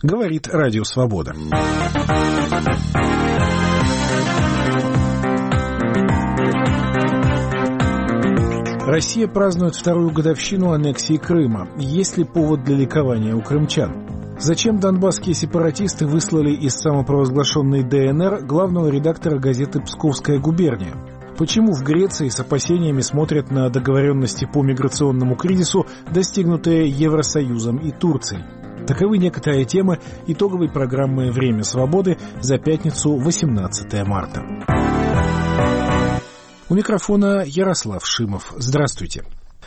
Говорит Радио Свобода. Россия празднует вторую годовщину аннексии Крыма. Есть ли повод для ликования у крымчан? Зачем донбасские сепаратисты выслали из самопровозглашенной ДНР главного редактора газеты «Псковская губерния»? Почему в Греции с опасениями смотрят на договоренности по миграционному кризису, достигнутые Евросоюзом и Турцией? Таковы некоторые темы итоговой программы «Время свободы» за пятницу, 18 марта. У микрофона Ярослав Шимов. Здравствуйте.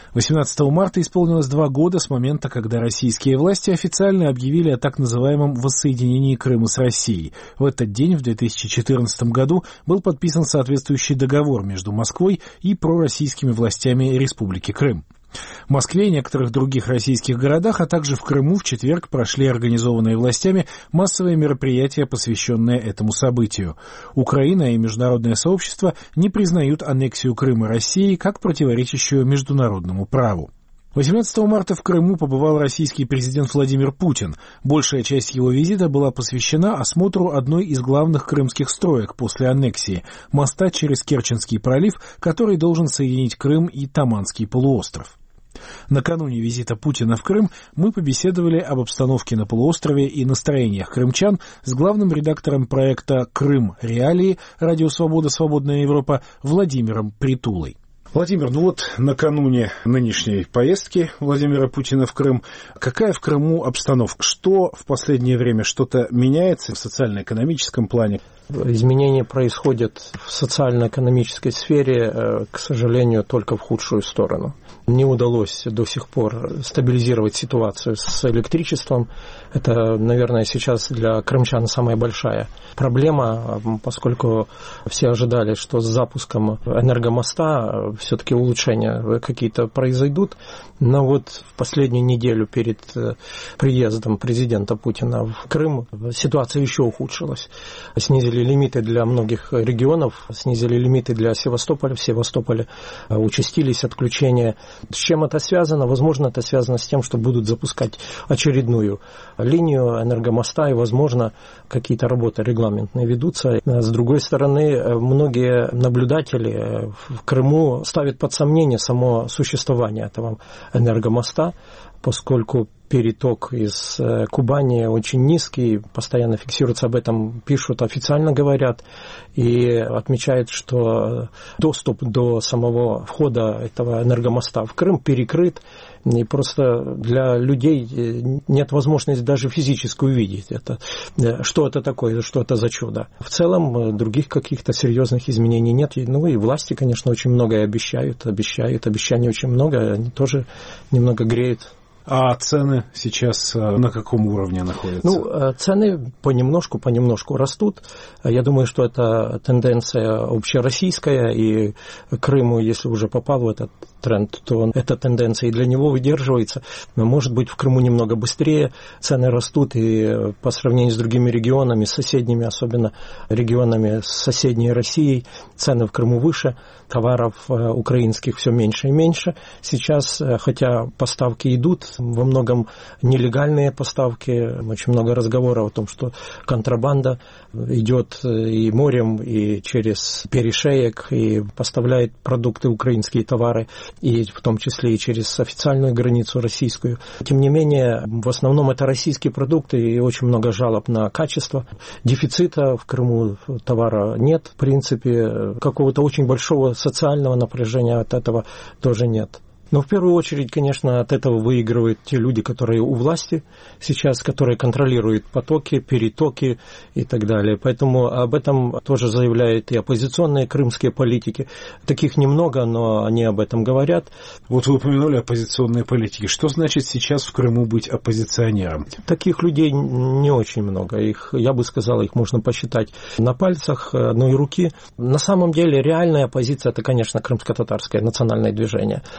18 марта исполнилось 2 года с момента, когда российские власти официально объявили о так называемом воссоединении Крыма с Россией. В этот день, в 2014 году, был подписан соответствующий договор между Москвой и пророссийскими властями Республики Крым. В Москве и некоторых других российских городах, а также в Крыму в четверг прошли организованные властями массовые мероприятия, посвященные этому событию. Украина и международное сообщество не признают аннексию Крыма Россией как противоречащую международному праву. 18 марта в Крыму побывал российский президент Владимир Путин. Большая часть его визита была посвящена осмотру одной из главных крымских строек после аннексии – моста через Керченский пролив, который должен соединить Крым и Таманский полуостров. Накануне визита Путина в Крым мы побеседовали об обстановке на полуострове и настроениях крымчан с главным редактором проекта «Крым. Реалии» Радио Свобода. Свободная Европа Владимиром Притулой. Владимир, накануне нынешней поездки Владимира Путина в Крым, какая в Крыму обстановка? Что в последнее время что-то меняется в социально-экономическом плане? Изменения происходят в социально-экономической сфере, к сожалению, только в худшую сторону. Не удалось до сих пор стабилизировать ситуацию с электричеством. Это, наверное, сейчас для крымчан самая большая проблема, поскольку все ожидали, что с запуском энергомоста все-таки улучшения какие-то произойдут. Но вот в последнюю неделю перед приездом президента Путина в Крым ситуация еще ухудшилась. Снизили лимиты для многих регионов, снизили лимиты для Севастополя. В Севастополе участились отключения. С чем это связано? Возможно, это связано с тем, что будут запускать очередную линию энергомоста, и, возможно, какие-то работы регламентные ведутся. С другой стороны, многие наблюдатели в Крыму ставят под сомнение само существование этого энергомоста, поскольку переток из Кубани очень низкий, постоянно фиксируется, об этом пишут, официально говорят, и отмечают, что доступ до самого входа этого энергомоста в Крым перекрыт, и просто для людей нет возможности даже физически увидеть это, что это такое, что это за чудо. В целом других каких-то серьезных изменений нет. Ну и власти, конечно, очень многое обещают, обещаний очень много, они тоже немного греют. А цены сейчас на каком уровне находятся? Цены понемножку растут. Я думаю, что это тенденция общероссийская, и Крыму, если уже попал в этот тренд, то эта тенденция и для него выдерживается. Но, может быть, в Крыму немного быстрее цены растут, и по сравнению с другими регионами, соседними, особенно регионами с соседней Россией, цены в Крыму выше, товаров украинских все меньше и меньше. Сейчас, хотя поставки идут, во многом нелегальные поставки, очень много разговоров о том, что контрабанда идет и морем, и через перешеек, и поставляет продукты, украинские товары, и в том числе и через официальную границу российскую. Тем не менее, в основном это российские продукты, и очень много жалоб на качество. Дефицита в Крыму товара нет, в принципе, какого-то очень большого социального напряжения от этого тоже нет. Но в первую очередь, конечно, от этого выигрывают те люди, которые у власти сейчас, которые контролируют потоки, перетоки и так далее. Поэтому об этом тоже заявляют и оппозиционные крымские политики. Таких немного, но они об этом говорят. Вот вы упомянули оппозиционные политики. Что значит сейчас в Крыму быть оппозиционером? Таких людей не очень много. Я бы сказал, их можно посчитать на пальцах одной руки. На самом деле реальная оппозиция – это, конечно, крымско-татарское национальное движение, которое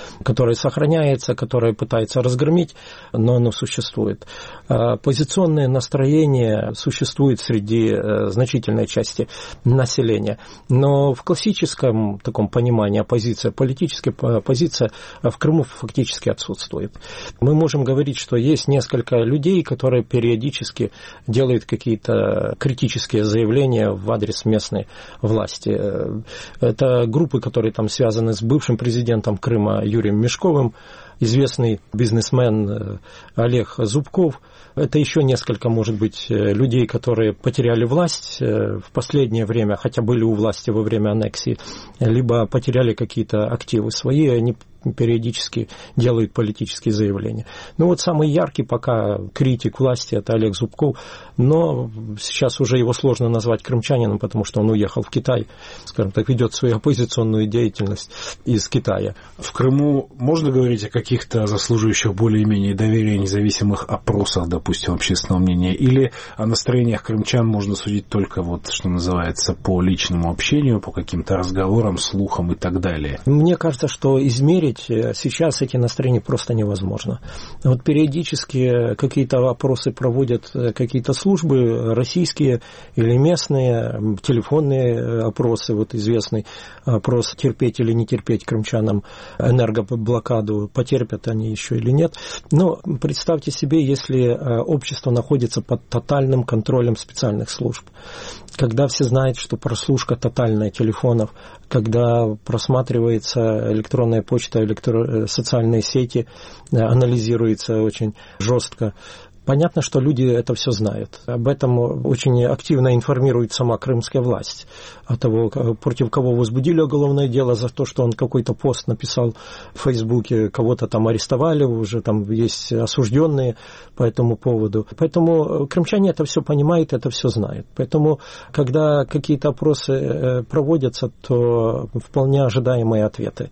которое сохраняется, которое пытается разгромить, но оно существует. Оппозиционное настроение существует среди значительной части населения. Но в классическом таком понимании оппозиция, политическая оппозиция в Крыму фактически отсутствует. Мы можем говорить, что есть несколько людей, которые периодически делают какие-то критические заявления в адрес местной власти. Это группы, которые там связаны с бывшим президентом Крыма Юрием Мешковым, известный бизнесмен Олег Зубков. Это еще несколько, может быть, людей, которые потеряли власть в последнее время, хотя были у власти во время аннексии, либо потеряли какие-то активы свои, они периодически делают политические заявления. Ну вот самый яркий пока критик власти – это Олег Зубков, но сейчас уже его сложно назвать крымчанином, потому что он уехал в Китай, скажем так, ведет свою оппозиционную деятельность из Китая. В Крыму можно говорить о каких-то заслуживающих более-менее доверия независимых опросах, допустим, общественного мнения, или о настроениях крымчан можно судить только, вот, что называется, по личному общению, по каким-то разговорам, слухам и так далее? Мне кажется, что измерить сейчас эти настроения просто невозможно. Вот периодически какие-то опросы проводят какие-то службы, российские или местные, телефонные опросы, вот известный опрос, терпеть или не терпеть крымчанам энергоблокаду, потерпят они еще или нет. Но представьте себе, если общество находится под тотальным контролем специальных служб, когда все знают, что прослушка тотальная телефонов, когда просматривается электронная почта, социальные сети, анализируется очень жестко. Понятно, что люди это все знают. Об этом очень активно информирует сама крымская власть. От того, против кого возбудили уголовное дело за то, что он какой-то пост написал в Фейсбуке, кого-то там арестовали, уже там есть осужденные по этому поводу. Поэтому крымчане это все понимают, это все знают. Поэтому, когда какие-то опросы проводятся, то вполне ожидаемые ответы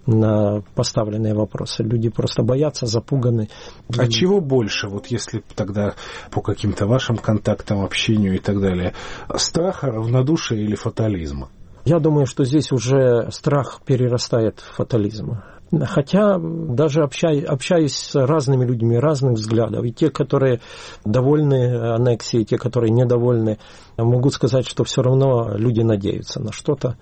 на поставленные вопросы. Люди просто боятся, запуганы. А чего больше, вот если тогда по каким-то вашим контактам, общению и так далее, страха, равнодушия или фатализма? Я думаю, что здесь уже страх перерастает в фатализм. Хотя даже общаюсь с разными людьми, разных взглядов, и те, которые довольны аннексией, и те, которые недовольны, могут сказать, что все равно люди надеются на что-то,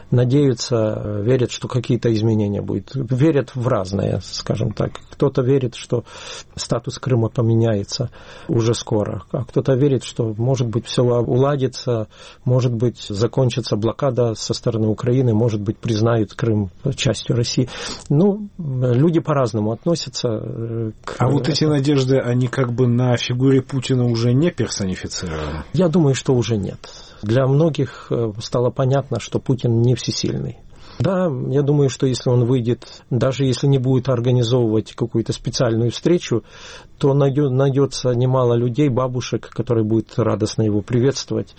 надеются, верят, что какие-то изменения будут, верят в разное, скажем так. Кто-то верит, что статус Крыма поменяется уже скоро, а кто-то верит, что, может быть, все уладится, может быть, закончится блокада со стороны Украины, может быть, признают Крым частью России. Ну, люди по-разному относятся к... А вот эти надежды, они как бы на фигуре Путина уже не персонифицированы? Я думаю, что уже нет. Для многих стало понятно, что Путин не всесильный. Да, я думаю, что если он выйдет, даже если не будет организовывать какую-то специальную встречу, то найдется немало людей, бабушек, которые будут радостно его приветствовать.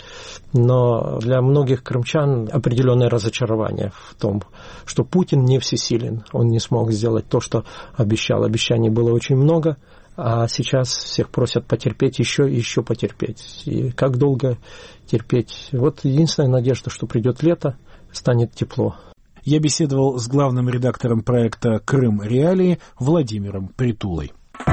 Но для многих крымчан определенное разочарование в том, что Путин не всесилен. Он не смог сделать то, что обещал. Обещаний было очень много, а сейчас всех просят потерпеть, еще и еще потерпеть. И как долго терпеть? Вот единственная надежда, что придет лето, станет тепло. Я беседовал с главным редактором проекта «Крым. Реалии» Владимиром Притулой.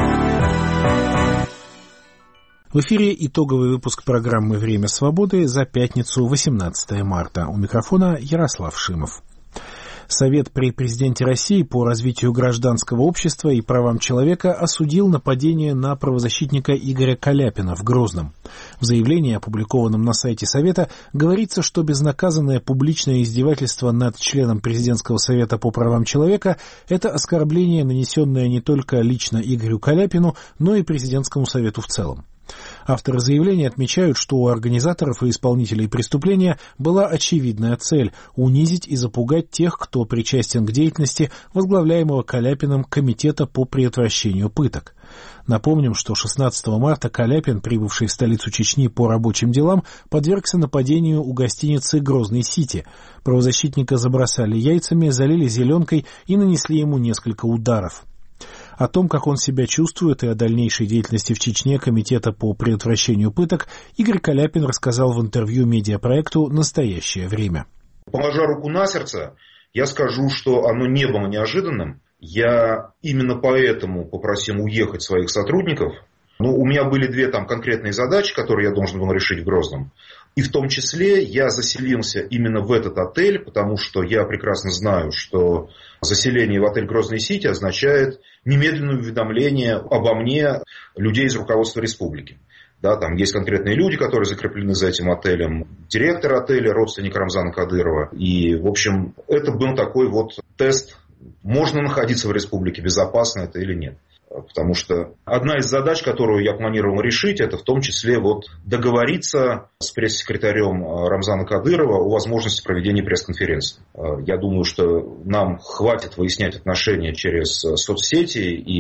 В эфире итоговый выпуск программы «Время свободы» за пятницу, 18 марта. У микрофона Ярослав Шимов. Совет при президенте России по развитию гражданского общества и правам человека осудил нападение на правозащитника Игоря Каляпина в Грозном. В заявлении, опубликованном на сайте Совета, говорится, что безнаказанное публичное издевательство над членом Президентского совета по правам человека – это оскорбление, нанесенное не только лично Игорю Каляпину, но и Президентскому совету в целом. Авторы заявления отмечают, что у организаторов и исполнителей преступления была очевидная цель – унизить и запугать тех, кто причастен к деятельности возглавляемого Каляпиным Комитета по предотвращению пыток. Напомним, что 16 марта Каляпин, прибывший в столицу Чечни по рабочим делам, подвергся нападению у гостиницы «Грозный Сити». Правозащитника забросали яйцами, залили зеленкой и нанесли ему несколько ударов. О том, как он себя чувствует, и о дальнейшей деятельности в Чечне Комитета по предотвращению пыток Игорь Каляпин рассказал в интервью медиапроекту «Настоящее время». Положа руку на сердце, я скажу, что оно не было неожиданным. Я именно поэтому попросил уехать своих сотрудников. У меня были 2 там конкретные задачи, которые я должен был решить в Грозном. И в том числе я заселился именно в этот отель, потому что я прекрасно знаю, что заселение в отель Грозный-Сити означает немедленное уведомление обо мне людей из руководства республики. Да, там есть конкретные люди, которые закреплены за этим отелем. Директор отеля, родственник Рамзана Кадырова. И, в общем, это был такой вот тест, можно находиться в республике, безопасно это или нет. Потому что одна из задач, которую я планировал решить, это в том числе вот договориться с пресс-секретарем Рамзана Кадырова о возможности проведения пресс-конференции. Я думаю, что нам хватит выяснять отношения через соцсети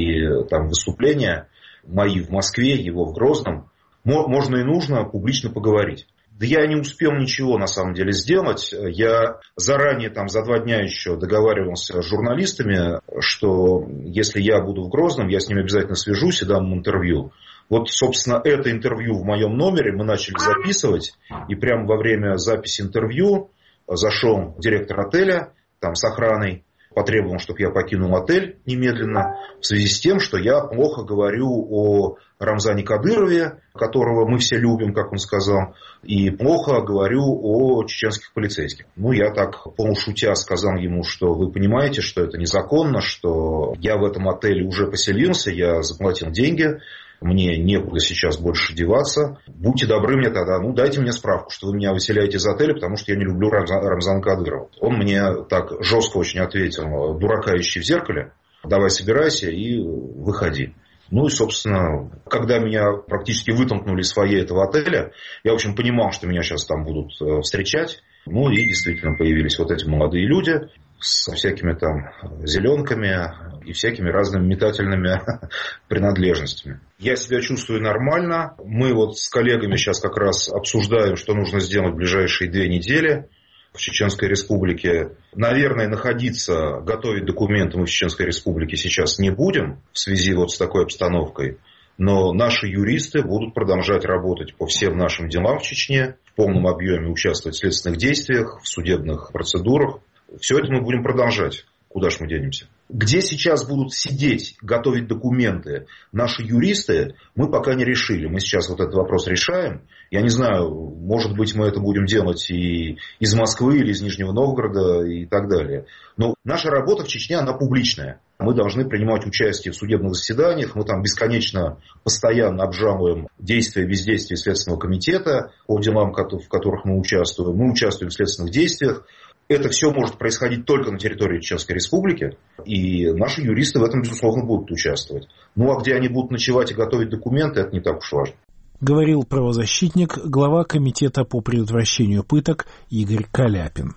и там выступления мои в Москве, его в Грозном. Можно и нужно публично поговорить. Да я не успел ничего на самом деле сделать. Я заранее там за 2 дня еще договаривался с журналистами, что если я буду в Грозном, я с ними обязательно свяжусь и дам им интервью. Вот, собственно, это интервью в моем номере мы начали записывать. И прямо во время записи интервью зашел директор отеля там, с охраной. Потребовал, чтобы я покинул отель немедленно в связи с тем, что я плохо говорю о Рамзане Кадырове, которого мы все любим, как он сказал, и плохо говорю о чеченских полицейских. Я так полушутя сказал ему, что вы понимаете, что это незаконно, что я в этом отеле уже поселился, я заплатил деньги, мне некуда сейчас больше деваться. Будьте добры мне тогда, дайте мне справку, что вы меня выселяете из отеля, потому что я не люблю Рамзана Кадырова. Он мне так жестко очень ответил: дурака ищи в зеркале, давай собирайся и выходи. И, собственно, когда меня практически вытолкнули из фойе этого отеля, я, в общем, понимал, что меня сейчас там будут встречать. И действительно появились вот эти молодые люди со всякими там зеленками и всякими разными метательными принадлежностями. Я себя чувствую нормально. Мы вот с коллегами сейчас как раз обсуждаем, что нужно сделать в ближайшие 2 недели в Чеченской Республике. Наверное, готовить документы мы в Чеченской Республике сейчас не будем в связи вот с такой обстановкой. Но наши юристы будут продолжать работать по всем нашим делам в Чечне, в полном объеме участвовать в следственных действиях, в судебных процедурах. Все это мы будем продолжать. Куда ж мы денемся? Где сейчас будут сидеть, готовить документы наши юристы, мы пока не решили. Мы сейчас вот этот вопрос решаем. Я не знаю, может быть, мы это будем делать и из Москвы, или из Нижнего Новгорода и так далее. Но наша работа в Чечне, она публичная. Мы должны принимать участие в судебных заседаниях. Мы там бесконечно, постоянно обжалуем действия и бездействия Следственного комитета по делам, в которых мы участвуем. Мы участвуем в следственных действиях. Это все может происходить только на территории Чеченской Республики, и наши юристы в этом, безусловно, будут участвовать. А где они будут ночевать и готовить документы, это не так уж важно. Говорил правозащитник, глава Комитета по предотвращению пыток Игорь Каляпин.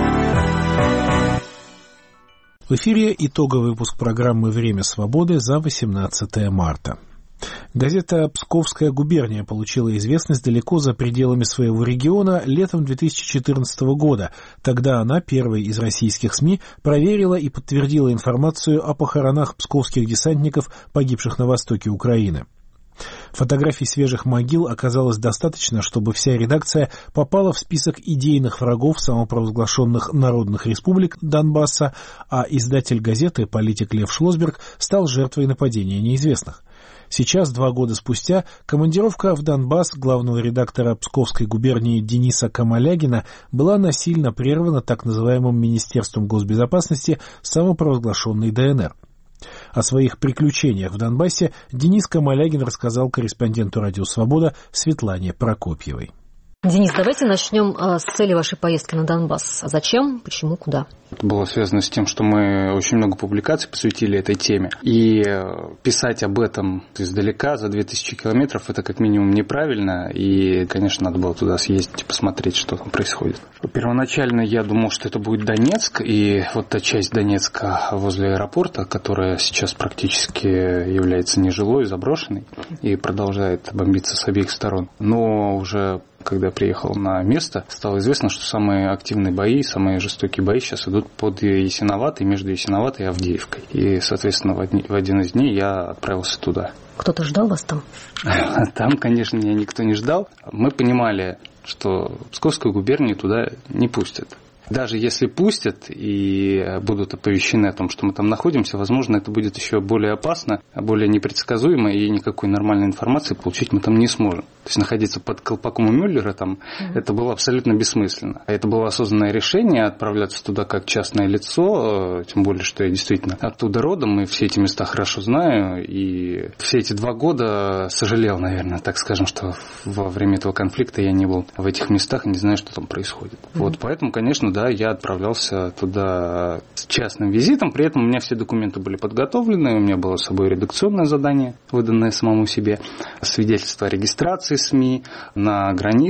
В эфире итоговый выпуск программы «Время свободы» за 18 марта. Газета «Псковская губерния» получила известность далеко за пределами своего региона летом 2014 года. Тогда она, первой из российских СМИ, проверила и подтвердила информацию о похоронах псковских десантников, погибших на востоке Украины. Фотографий свежих могил оказалось достаточно, чтобы вся редакция попала в список идейных врагов самопровозглашенных народных республик Донбасса, а издатель газеты, политик Лев Шлосберг, стал жертвой нападения неизвестных. Сейчас, 2 года спустя, командировка в Донбасс главного редактора Псковской губернии Дениса Камалягина была насильно прервана так называемым Министерством госбезопасности самопровозглашенной ДНР. О своих приключениях в Донбассе Денис Камалягин рассказал корреспонденту «Радио Свобода» Светлане Прокопьевой. Денис, давайте начнем с цели вашей поездки на Донбасс. Зачем, почему, куда? Это было связано с тем, что мы очень много публикаций посвятили этой теме. И писать об этом издалека, за 2000 километров, это как минимум неправильно. И, конечно, надо было туда съездить и посмотреть, что там происходит. Первоначально я думал, что это будет Донецк. И вот та часть Донецка возле аэропорта, которая сейчас практически является нежилой, заброшенной и продолжает бомбиться с обеих сторон. Но уже когда приехал на место, стало известно, что самые активные бои, самые жестокие бои сейчас идут под Ясиноватой, между Ясиноватой и Авдеевкой. И, соответственно, в один из дней я отправился туда. Кто-то ждал вас там? Там, конечно, меня никто не ждал. Мы понимали, что Псковскую губернию туда не пустят. Даже если пустят и будут оповещены о том, что мы там находимся, возможно, это будет еще более опасно, более непредсказуемо, и никакой нормальной информации получить мы там не сможем. То есть находиться под колпаком у Мюллера там, это было абсолютно бессмысленно. Это было осознанное решение отправляться туда как частное лицо, тем более, что я действительно оттуда родом, и все эти места хорошо знаю, и все эти 2 года сожалел, наверное, так скажем, что во время этого конфликта я не был в этих местах и не знаю, что там происходит. Вот, поэтому, конечно, да, я отправлялся туда с частным визитом, при этом у меня все документы были подготовлены, у меня было с собой редакционное задание, выданное самому себе, свидетельство о регистрации СМИ на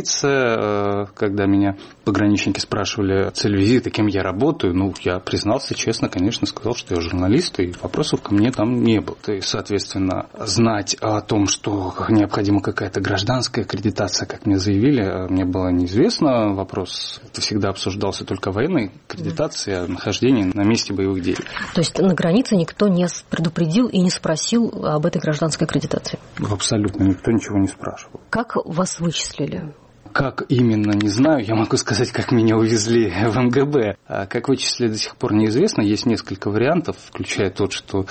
границе, когда меня пограничники спрашивали цель визита, кем я работаю, ну, я признался честно, конечно, сказал, что я журналист, и вопросов ко мне там не было. То есть, соответственно, знать о том, что необходима какая-то гражданская аккредитация, как мне заявили, мне было неизвестно. Вопрос это всегда обсуждался только военной аккредитации, о нахождении на месте боевых действий. То есть на границе никто не предупредил и не спросил об этой гражданской аккредитации? Абсолютно никто ничего не спрашивал. Как вас вычислили? Как именно, не знаю. Я могу сказать, как меня увезли в МГБ. А как вычислили, до сих пор неизвестно. Есть несколько вариантов, включая тот, что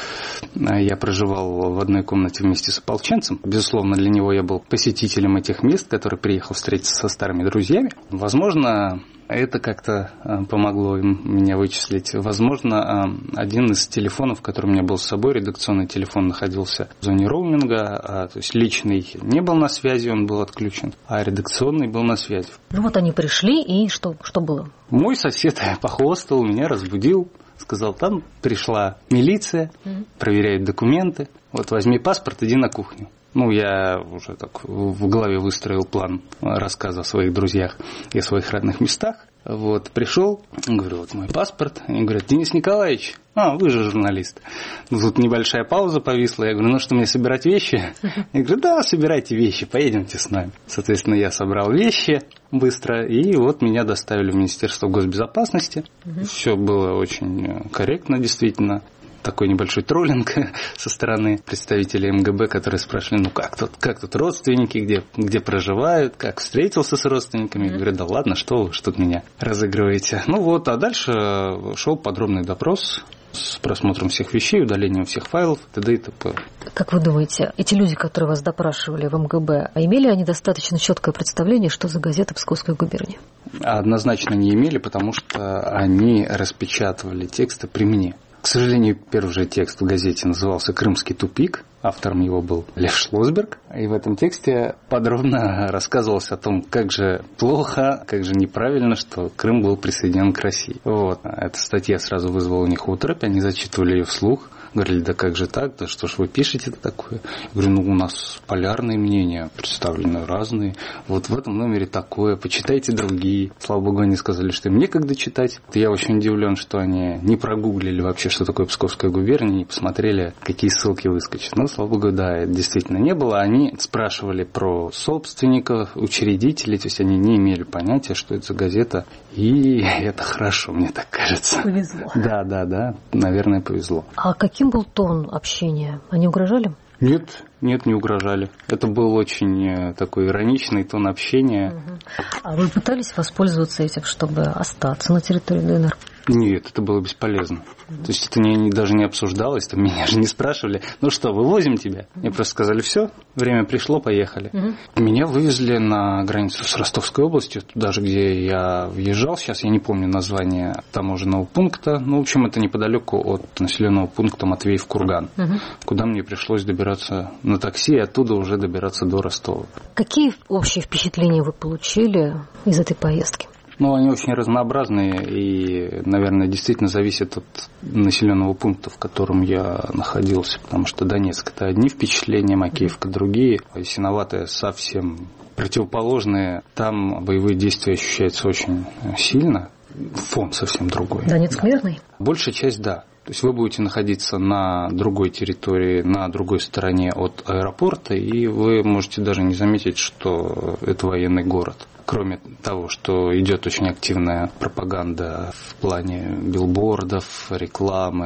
я проживал в одной комнате вместе с ополченцем. Безусловно, для него я был посетителем этих мест, который приехал встретиться со старыми друзьями. Возможно, это как-то помогло им меня вычислить. Возможно, один из телефонов, который у меня был с собой, редакционный телефон, находился в зоне роуминга, то есть личный не был на связи, он был отключен, а редакционный был на связи. Ну вот они пришли, и что было? Мой сосед похвастал, меня разбудил, сказал, там пришла милиция, проверяет документы, вот возьми паспорт, иди на кухню. Ну, я уже так в голове выстроил план рассказа о своих друзьях и о своих родных местах. Вот, пришел, говорю, вот мой паспорт. Они говорят, Денис Николаевич, вы же журналист. Ну, тут небольшая пауза повисла. Я говорю, ну что, мне собирать вещи? Я говорю, да, собирайте вещи, поедемте с нами. Соответственно, я собрал вещи быстро, и вот меня доставили в Министерство госбезопасности. Все было очень корректно, действительно. Такой небольшой троллинг со стороны представителей МГБ, которые спрашивали, ну как тут родственники, где проживают, как встретился с родственниками. Я говорю, да ладно, что вы тут меня разыгрываете. Ну вот, а дальше шел подробный допрос с просмотром всех вещей, удалением всех файлов, т.д. и т.п. Как вы думаете, эти люди, которые вас допрашивали в МГБ, имели они достаточно четкое представление, что за газета Псковской губернии? Однозначно не имели, потому что они распечатывали тексты при мне. К сожалению, первый же текст в газете назывался «Крымский тупик». Автором его был Лев Шлосберг. И в этом тексте подробно рассказывалось о том, как же плохо, как же неправильно, что Крым был присоединен к России. Вот. Эта статья сразу вызвала у них оторопь, они зачитывали ее вслух. Говорили, да как же так, да что ж вы пишете такое? Я говорю, ну у нас полярные мнения представлены, разные. Вот в этом номере такое, почитайте другие. Слава богу, они сказали, что им некогда читать. Я очень удивлен, что они не прогуглили вообще, что такое Псковская губерния, не посмотрели, какие ссылки выскочат. Но, слава богу, да, это действительно не было. Они спрашивали про собственников, учредителей, то есть они не имели понятия, что это за газета. И это хорошо, мне так кажется. Повезло. Да, наверное, повезло. А каким был тон общения? Они угрожали? Нет, не угрожали. Это был очень такой ироничный тон общения. А вы пытались воспользоваться этим, чтобы остаться на территории ДНР? Нет, это было бесполезно. То есть это даже не обсуждалось, там меня же не спрашивали, ну что, вывозим тебя? Мне просто сказали, все, время пришло, поехали. Меня вывезли на границу с Ростовской областью, туда же, где я въезжал, сейчас я не помню название таможенного пункта, ну, в общем, это неподалеку от населенного пункта Матвеев-Курган, куда мне пришлось добираться на такси и оттуда уже добираться до Ростова. Какие общие впечатления вы получили из этой поездки? Ну, они очень разнообразные и, наверное, действительно зависят от населенного пункта, в котором я находился, потому что Донецк – это одни впечатления, Макеевка – другие, Ясиноватая совсем противоположные. Там боевые действия ощущаются очень сильно, фон совсем другой. Донецк мирный? Большая часть – да. То есть вы будете находиться на другой территории, на другой стороне от аэропорта, и вы можете даже не заметить, что это военный город. Кроме того, что идет очень активная пропаганда в плане билбордов, рекламы,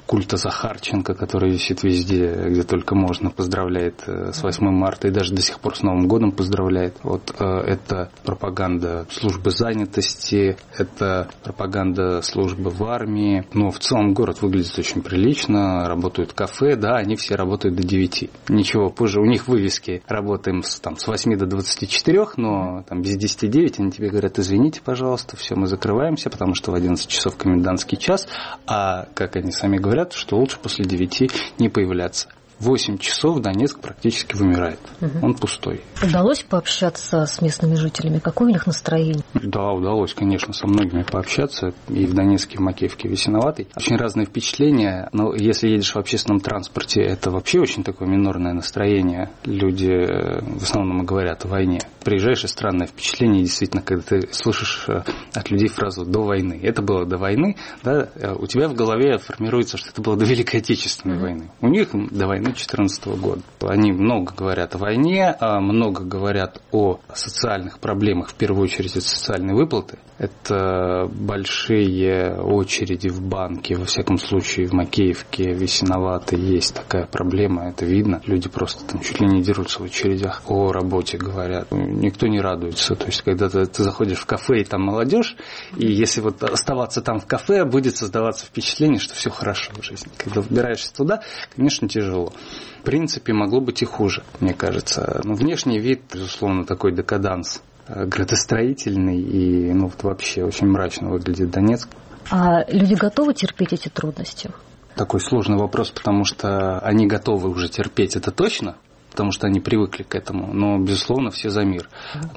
культа Захарченко, который висит везде, где только можно, поздравляет с 8 марта и даже до сих пор с Новым годом поздравляет. Вот это пропаганда службы занятости, это пропаганда службы в армии. Но в целом город выглядит очень прилично, работают кафе, да, они все работают до 9. Ничего, позже у них вывески работаем с 8 до 24, но там без 10-9 они тебе говорят: извините, пожалуйста, все, мы закрываемся, потому что в 11 часов комендантский час, а, как они сами говорят, что лучше после 9 не появляться. 8 часов Донецк практически вымирает. Он пустой. Удалось пообщаться с местными жителями? Какое у них настроение? Да, удалось, конечно, со многими пообщаться. И в Донецке, в Макеевке, в Ясиноватой. Очень разные впечатления. Но если едешь в общественном транспорте, это вообще очень такое минорное настроение. Люди в основном говорят о войне. Приезжаешь, и странное впечатление, действительно, когда ты слышишь от людей фразу «до войны». Это было до войны, да, у тебя в голове формируется, что это было до Великой Отечественной войны. У них до войны 2014 года. Они много говорят о войне, много говорят о социальных проблемах, в первую очередь это социальные выплаты. Это большие очереди в банке, во всяком случае в Макеевке, в Ясиноватой есть такая проблема, это видно. Люди просто там чуть ли не дерутся в очередях, о работе говорят. Никто не радуется. То есть, когда ты заходишь в кафе, и там молодежь, и если вот оставаться там в кафе, будет создаваться впечатление, что все хорошо в жизни. Когда выбираешься туда, конечно, тяжело. В принципе, могло быть и хуже, мне кажется. Но внешний вид, безусловно, такой декаданс градостроительный, и вообще очень мрачно выглядит Донецк. А люди готовы терпеть эти трудности? Такой сложный вопрос, потому что они готовы уже терпеть, это точно, потому что они привыкли к этому, но, безусловно, все за мир.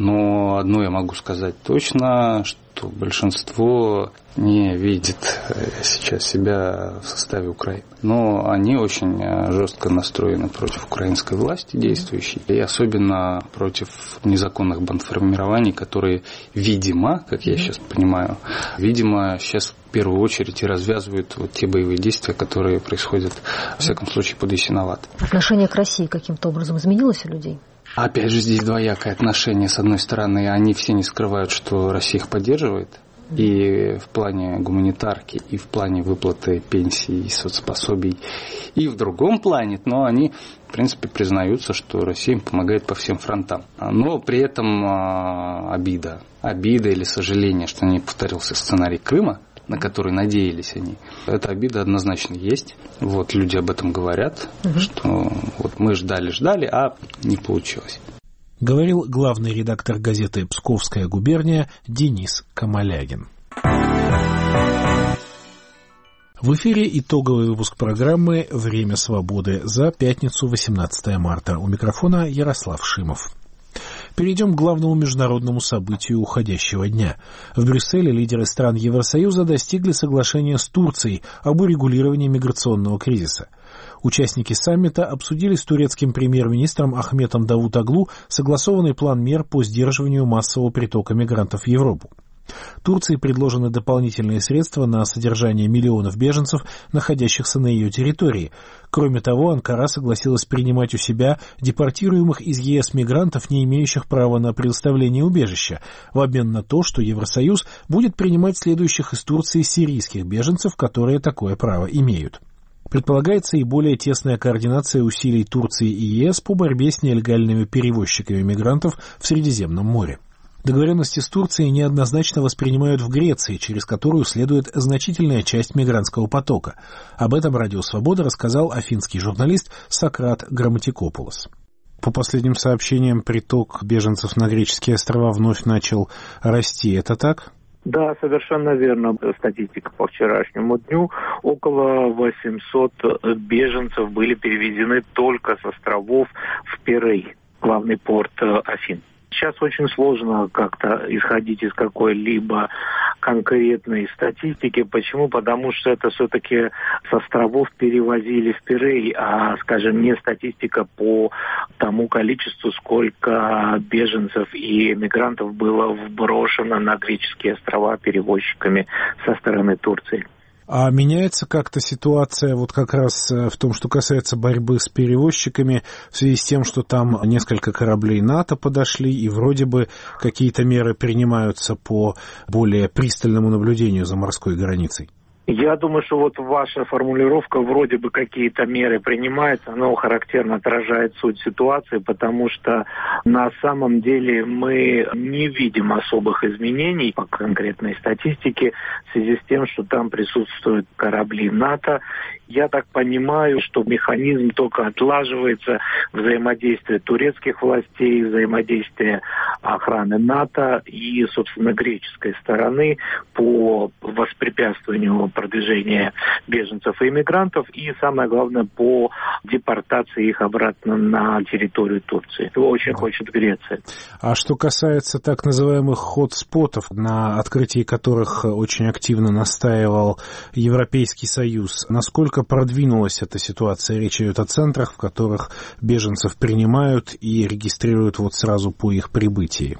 Но одно я могу сказать точно, что большинство не видит сейчас себя в составе Украины. Но они очень жестко настроены против украинской власти действующей, и особенно против незаконных бандформирований, которые, видимо, как я сейчас понимаю, сейчас в первую очередь и развязывают вот те боевые действия, которые происходят, во всяком случае, под Ясиноватой. Отношение к России каким-то образом изменилось у людей? Опять же, здесь двоякое отношение. С одной стороны, они все не скрывают, что Россия их поддерживает. И в плане гуманитарки, и в плане выплаты пенсий, соцпособий, и в другом плане, но они, в принципе, признаются, что Россия им помогает по всем фронтам. Но при этом обида или сожаление, что не повторился сценарий Крыма, на который надеялись они. Эта обида однозначно есть. Вот люди об этом говорят, что вот мы ждали, а не получилось. Говорил главный редактор газеты «Псковская губерния» Денис Камалягин. В эфире итоговый выпуск программы «Время свободы» за пятницу, 18 марта. У микрофона Ярослав Шимов. Перейдем к главному международному событию уходящего дня. В Брюсселе лидеры стран Евросоюза достигли соглашения с Турцией об урегулировании миграционного кризиса. Участники саммита обсудили с турецким премьер-министром Ахметом Давутоглу согласованный план мер по сдерживанию массового притока мигрантов в Европу. Турции предложены дополнительные средства на содержание миллионов беженцев, находящихся на ее территории. Кроме того, Анкара согласилась принимать у себя депортируемых из ЕС мигрантов, не имеющих права на предоставление убежища, в обмен на то, что Евросоюз будет принимать следующих из Турции сирийских беженцев, которые такое право имеют. Предполагается и более тесная координация усилий Турции и ЕС по борьбе с нелегальными перевозчиками мигрантов в Средиземном море. Договоренности с Турцией неоднозначно воспринимают в Греции, через которую следует значительная часть мигрантского потока. Об этом Радио Свобода рассказал афинский журналист Сократ Грамматикопулос. По последним сообщениям, приток беженцев на греческие острова вновь начал расти. Это так? Да, совершенно верно. Статистика по вчерашнему дню. Около 800 беженцев были перевезены только с островов в Пирей, главный порт Афин. Сейчас очень сложно как-то исходить из какой-либо конкретной статистики. Почему? Потому что это все-таки с островов перевозили в Пирей, а, скажем, не статистика по тому количеству, сколько беженцев и мигрантов было вброшено на греческие острова перевозчиками со стороны Турции. А меняется как-то ситуация вот как раз в том, что касается борьбы с перевозчиками, в связи с тем, что там несколько кораблей НАТО подошли, и вроде бы какие-то меры принимаются по более пристальному наблюдению за морской границей? Я думаю, что вот ваша формулировка вроде бы какие-то меры принимаются, но характерно отражает суть ситуации, потому что на самом деле мы не видим особых изменений по конкретной статистике в связи с тем, что там присутствуют корабли НАТО. Я так понимаю, что механизм только отлаживается, взаимодействие турецких властей, взаимодействие охраны НАТО и, собственно, греческой стороны по воспрепятствованию продвижения беженцев и иммигрантов и, самое главное, по депортации их обратно на территорию Турции. Этого очень хочет Греция. А что касается так называемых хотспотов, на открытии которых очень активно настаивал Европейский Союз, насколько продвинулась эта ситуация? Речь идет о центрах, в которых беженцев принимают и регистрируют вот сразу по их прибытии.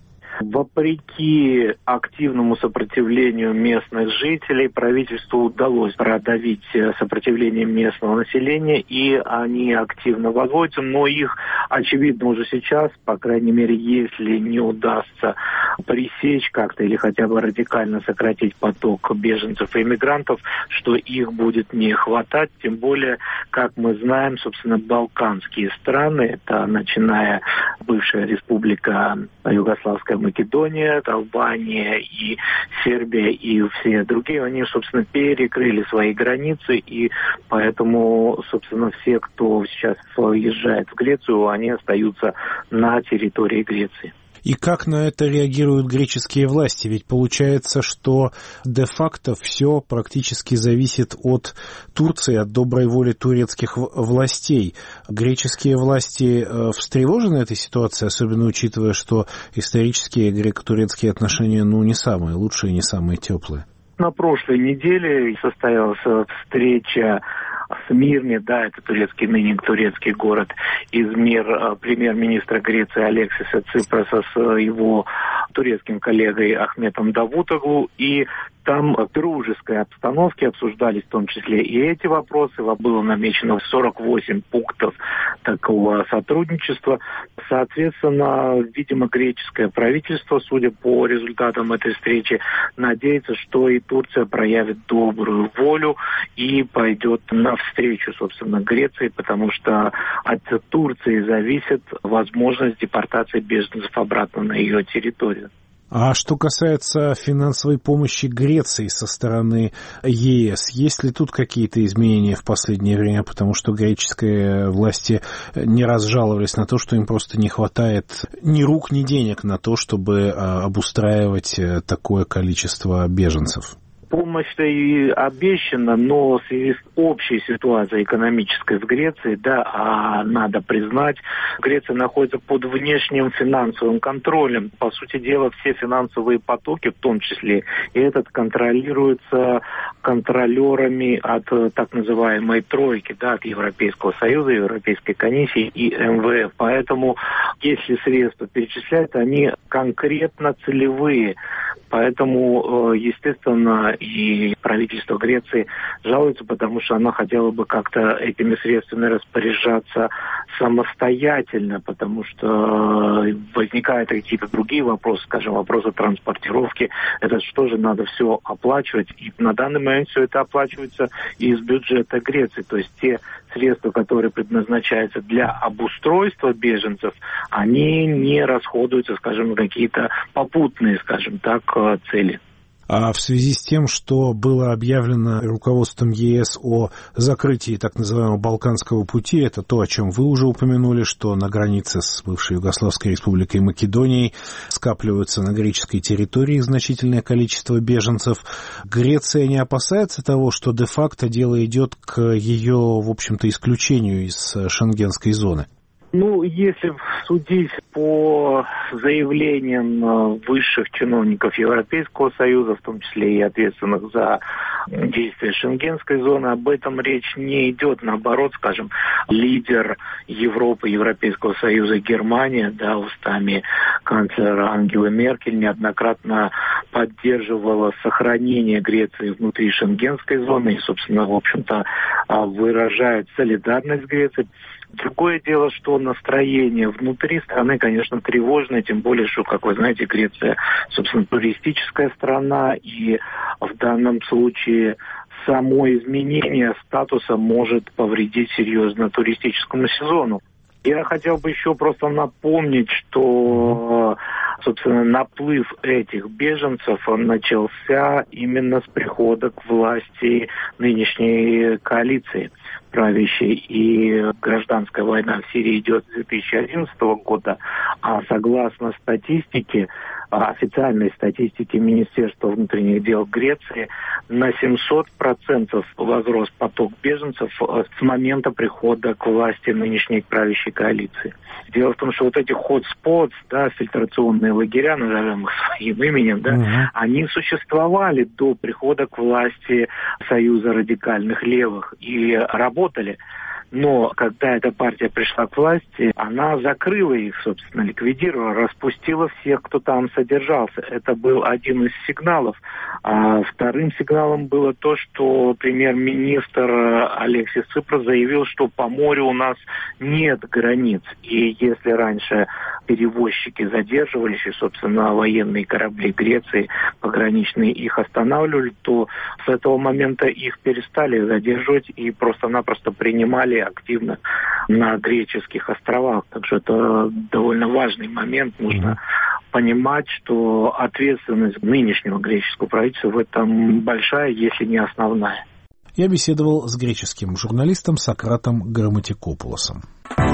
Вопреки активному сопротивлению местных жителей, правительству удалось продавить сопротивление местного населения, и они активно возводятся, но их, очевидно, уже сейчас, по крайней мере, если не удастся пресечь как-то или хотя бы радикально сократить поток беженцев и иммигрантов, что их будет не хватать, тем более, как мы знаем, собственно, балканские страны, это начиная бывшая республика Югославская Македония, Албания и Сербия и все другие, они, собственно, перекрыли свои границы, и поэтому, собственно, все, кто сейчас въезжает в Грецию, они остаются на территории Греции. И как на это реагируют греческие власти? Ведь получается, что де-факто все практически зависит от Турции, от доброй воли турецких властей. Греческие власти встревожены этой ситуацией, особенно учитывая, что исторические греко-турецкие отношения не самые лучшие, не самые теплые. На прошлой неделе состоялась встреча в Смирне, да, это ныне турецкий город, Измир, премьер-министра Греции Алексиса Ципроса с его турецким коллегой Ахметом Давутоглу, и там в дружеской обстановке обсуждались в том числе и эти вопросы. Было намечено 48 пунктов такого сотрудничества. Соответственно, видимо, греческое правительство, судя по результатам этой встречи, надеется, что и Турция проявит добрую волю и пойдет навстречу, собственно, Греции, потому что от Турции зависит возможность депортации беженцев обратно на ее территорию. А что касается финансовой помощи Греции со стороны ЕС, есть ли тут какие-то изменения в последнее время? Потому что греческие власти не раз жаловались на то, что им просто не хватает ни рук, ни денег на то, чтобы обустраивать такое количество беженцев. Помощь-то и обещана, но в связи с общей ситуацией экономической в Греции, да, а надо признать, Греция находится под внешним финансовым контролем. По сути дела, все финансовые потоки, в том числе, и этот контролируется контролерами от так называемой тройки, да, от Европейского Союза, Европейской комиссии и МВФ. Поэтому, если средства перечисляют, они конкретно целевые. Поэтому, естественно, и правительство Греции жалуется, потому что оно хотело бы как-то этими средствами распоряжаться самостоятельно, потому что возникают какие-то другие вопросы, скажем, вопросы транспортировки. Это что же надо все оплачивать? И на данный момент все это оплачивается из бюджета Греции. То есть те средства, которые предназначаются для обустройства беженцев, они не расходуются, скажем, на какие-то попутные, скажем так, цели. А в связи с тем, что было объявлено руководством ЕС о закрытии так называемого Балканского пути, это то, о чем вы уже упомянули, что на границе с бывшей Югославской республикой Македонией скапливаются на греческой территории значительное количество беженцев. Греция не опасается того, что де-факто дело идет к ее, в общем-то, исключению из шенгенской зоны? Если судить по заявлениям высших чиновников Европейского Союза, в том числе и ответственных за действия шенгенской зоны, об этом речь не идет. Наоборот, скажем, лидер Европы, Европейского Союза Германия, да, устами канцлера Ангелы Меркель неоднократно поддерживала сохранение Греции внутри шенгенской зоны и, собственно, в общем-то, выражает солидарность с Грецией. Другое дело, что настроение внутри страны, конечно, тревожное, тем более, что, как вы знаете, Греция, собственно, туристическая страна, и в данном случае само изменение статуса может повредить серьезно туристическому сезону. Я хотел бы еще просто напомнить, что, собственно, наплыв этих беженцев, он начался именно с прихода к власти нынешней коалиции правящей. И гражданская война в Сирии идет с 2011 года, а согласно статистике, официальной статистике Министерства внутренних дел Греции, на 700% возрос поток беженцев с момента прихода к власти нынешней правящей коалиции. Дело в том, что вот эти hot-spots, да, фильтрационные лагеря, назовем их своим именем, да, они существовали до прихода к власти Союза радикальных левых и работали. Но когда эта партия пришла к власти, она закрыла их, собственно, ликвидировала, распустила всех, кто там содержался. Это был один из сигналов. А вторым сигналом было то, что премьер-министр Алексис Ципрас заявил, что по морю у нас нет границ. И если раньше перевозчики задерживались, и, собственно, военные корабли Греции, пограничные, их останавливали, то с этого момента их перестали задерживать и просто-напросто принимали активно на греческих островах. Так что это довольно важный момент. Нужно понимать, что ответственность нынешнего греческого правительства в этом большая, если не основная. Я беседовал с греческим журналистом Сократом Грамматикопулосом.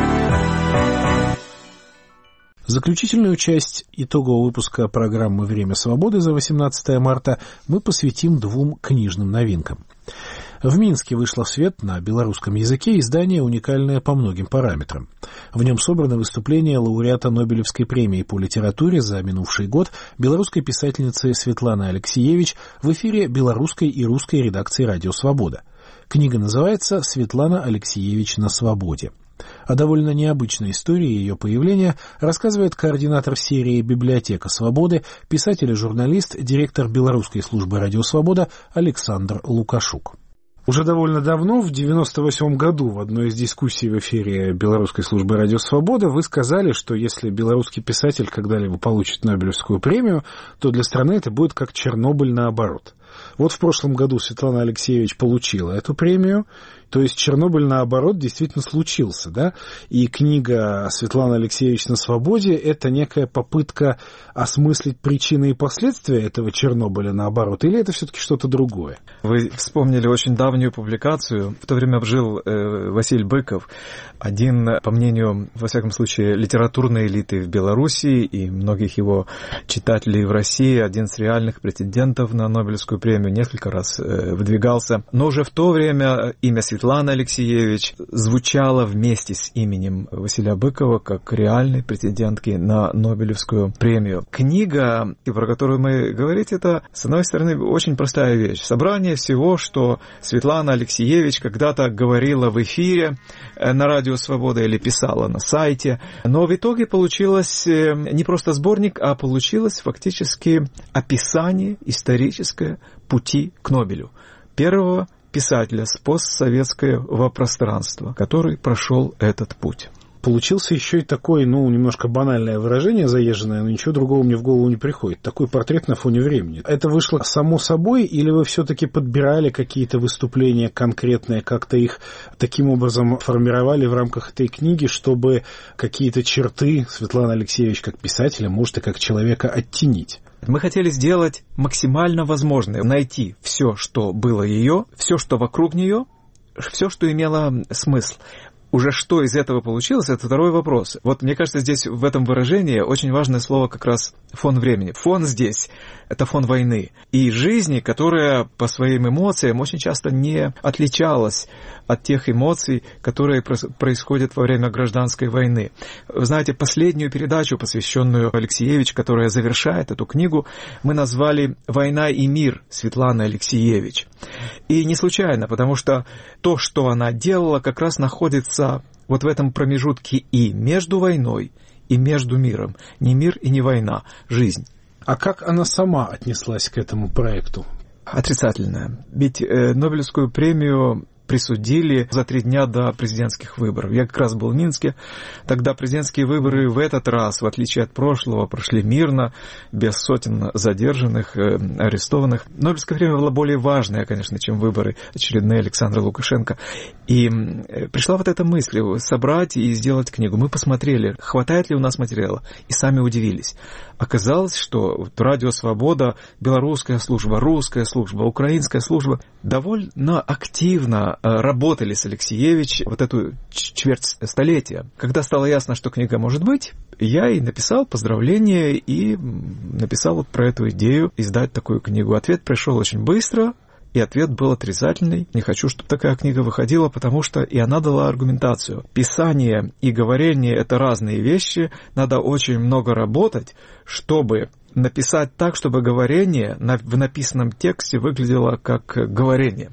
Заключительную часть итогового выпуска программы «Время свободы» за 18 марта мы посвятим двум книжным новинкам. В Минске вышло в свет на белорусском языке издание, уникальное по многим параметрам. В нем собраны выступления лауреата Нобелевской премии по литературе за минувший год белорусской писательницы Светланы Алексиевич в эфире белорусской и русской редакции «Радио Свобода». Книга называется «Светлана Алексиевич на свободе». О довольно необычной истории ее появления рассказывает координатор серии «Библиотека свободы», писатель и журналист, директор белорусской службы «Радио Свобода» Александр Лукашук. Уже довольно давно, в 1998 году, в одной из дискуссий в эфире белорусской службы «Радио Свобода» вы сказали, что если белорусский писатель когда-либо получит Нобелевскую премию, то для страны это будет как Чернобыль наоборот. Вот в прошлом году Светлана Алексиевич получила эту премию, то есть Чернобыль, наоборот, действительно случился, да? И книга Светланы Алексиевич на свободе — это некая попытка осмыслить причины и последствия этого Чернобыля, наоборот, или это все-таки что-то другое? Вы вспомнили очень давнюю публикацию. В то время жил Василий Быков, один, по мнению, во всяком случае, литературной элиты в Белоруссии и многих его читателей в России, один из реальных претендентов на Нобелевскую премию, несколько раз выдвигался. Но уже в то время имя Светланы Алексиевич звучало вместе с именем Василия Быкова как реальной претендентки на Нобелевскую премию. Книга, про которую мы говорим, это, с одной стороны, очень простая вещь. Собрание всего, что Светлана Алексиевич когда-то говорила в эфире на Радио Свобода или писала на сайте. Но в итоге получилось не просто сборник, а получилось фактически описание историческое пути к Нобелю. Первого писателя с постсоветского пространства, который прошел этот путь. Получился еще и такое, немножко банальное выражение, заезженное, но ничего другого мне в голову не приходит. Такой портрет на фоне времени. Это вышло само собой, или вы все-таки подбирали какие-то выступления конкретные, как-то их таким образом формировали в рамках этой книги, чтобы какие-то черты Светланы Алексиевич как писателя, может, и как человека оттенить? Мы хотели сделать максимально возможное, найти все, что было ее, все, что вокруг нее, все, что имело смысл. Уже что из этого получилось, это второй вопрос. Вот мне кажется, здесь в этом выражении очень важное слово как раз фон времени. Фон здесь — это фон войны. И жизни, которая по своим эмоциям очень часто не отличалась от тех эмоций, которые происходят во время гражданской войны. Вы знаете, последнюю передачу, посвященную Алексиевич, которая завершает эту книгу, мы назвали «Война и мир» Светланы Алексиевич. И не случайно, потому что то, что она делала, как раз находится вот в этом промежутке и между войной, и между миром. Не мир и не война, жизнь. А как она сама отнеслась к этому проекту? Отрицательно. Ведь Нобелевскую премию присудили за 3 дня до президентских выборов. Я как раз был в Минске. Тогда президентские выборы в этот раз, в отличие от прошлого, прошли мирно, без сотен задержанных, арестованных. Нобелевская премия была более важная, конечно, чем выборы очередные Александра Лукашенко. И пришла вот эта мысль собрать и сделать книгу. Мы посмотрели, хватает ли у нас материала, и сами удивились. Оказалось, что Радио Свобода, белорусская служба, русская служба, украинская служба довольно активно работали с Алексеевич вот эту четверть столетия. Когда стало ясно, что книга может быть, я и написал поздравления и написал вот про эту идею издать такую книгу. Ответ пришел очень быстро. И ответ был отрицательный. Не хочу, чтобы такая книга выходила, потому что и она дала аргументацию. Писание и говорение – это разные вещи. Надо очень много работать, чтобы написать так, чтобы говорение в написанном тексте выглядело как говорение.